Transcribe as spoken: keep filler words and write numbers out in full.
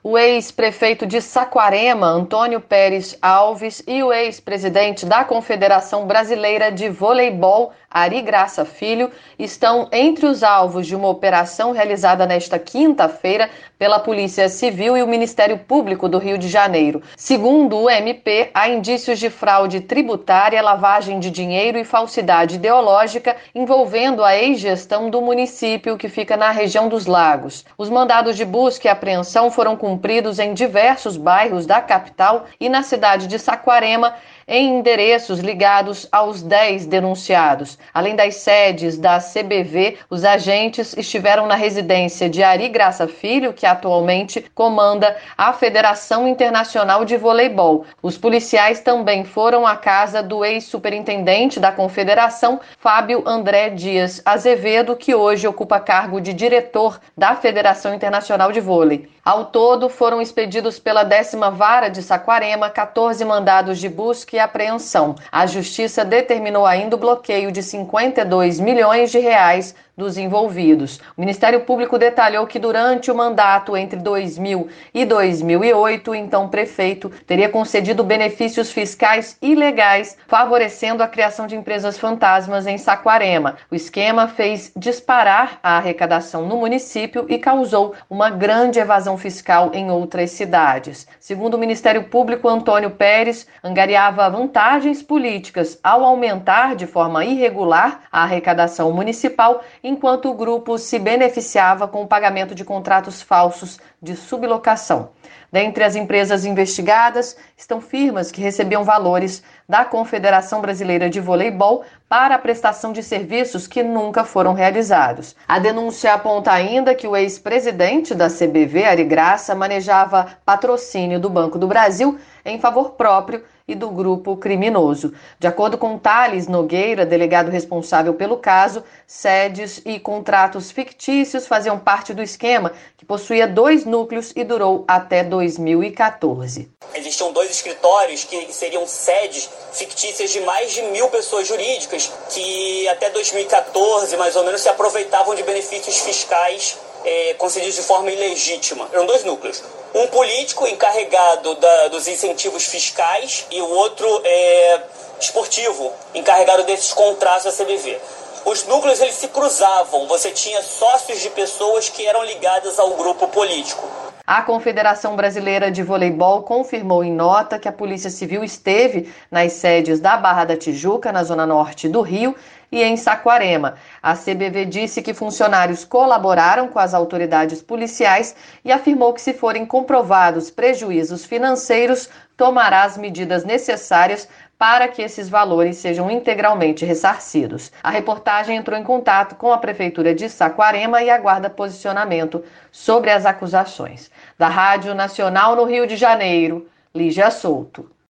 O ex-prefeito de Saquarema, Antônio Pérez Alves, e o ex-presidente da Confederação Brasileira de Voleibol, Ari Graça Filho, estão entre os alvos de uma operação realizada nesta quinta-feira pela Polícia Civil e o Ministério Público do Rio de Janeiro. Segundo o M P, há indícios de fraude tributária, lavagem de dinheiro e falsidade ideológica envolvendo a ex-gestão do município que fica na região dos Lagos. Os mandados de busca e apreensão foram cumpridos em diversos bairros da capital e na cidade de Saquarema, em endereços ligados aos dez denunciados. Além das sedes da C B V, os agentes estiveram na residência de Ari Graça Filho, que atualmente comanda a Federação Internacional de Voleibol. Os policiais também foram à casa do ex-superintendente da Confederação, Fábio André Dias Azevedo, que hoje ocupa cargo de diretor da Federação Internacional de Vôlei. Ao todo, foram expedidos pela décima Vara de Saquarema quatorze mandados de busca e apreensão. A Justiça determinou ainda o bloqueio de cinquenta e dois milhões de reais dos envolvidos. O Ministério Público detalhou que durante o mandato entre dois mil e dois mil e oito, o então prefeito teria concedido benefícios fiscais ilegais, favorecendo a criação de empresas fantasmas em Saquarema. O esquema fez disparar a arrecadação no município e causou uma grande evasão fiscal em outras cidades. Segundo o Ministério Público, Antônio Pérez angariava vantagens políticas ao aumentar de forma irregular a arrecadação municipal, enquanto o grupo se beneficiava com o pagamento de contratos falsos de sublocação. Dentre as empresas investigadas estão firmas que recebiam valores da Confederação Brasileira de Voleibol para a prestação de serviços que nunca foram realizados. A denúncia aponta ainda que o ex-presidente da C B V, Ari Graça, manejava patrocínio do Banco do Brasil em favor próprio e do grupo criminoso. De acordo com Thales Nogueira, delegado responsável pelo caso, sedes e contratos fictícios faziam parte do esquema, que possuía dois núcleos e durou até dois mil e quatorze. Existiam dois escritórios que seriam sedes fictícias de mais de mil pessoas jurídicas que até dois mil e quatorze, mais ou menos, se aproveitavam de benefícios fiscais é, concedidos de forma ilegítima. Eram dois núcleos. Um político encarregado da, dos incentivos fiscais e o outro é, esportivo, encarregado desses contratos da C B V. Os núcleos eles se cruzavam, você tinha sócios de pessoas que eram ligadas ao grupo político. A Confederação Brasileira de Voleibol confirmou em nota que a Polícia Civil esteve nas sedes da Barra da Tijuca, na zona norte do Rio, e em Saquarema. A C B V disse que funcionários colaboraram com as autoridades policiais e afirmou que, se forem comprovados prejuízos financeiros, tomará as medidas necessárias para que esses valores sejam integralmente ressarcidos. A reportagem entrou em contato com a Prefeitura de Saquarema e aguarda posicionamento sobre as acusações. Da Rádio Nacional no Rio de Janeiro, Lígia Souto.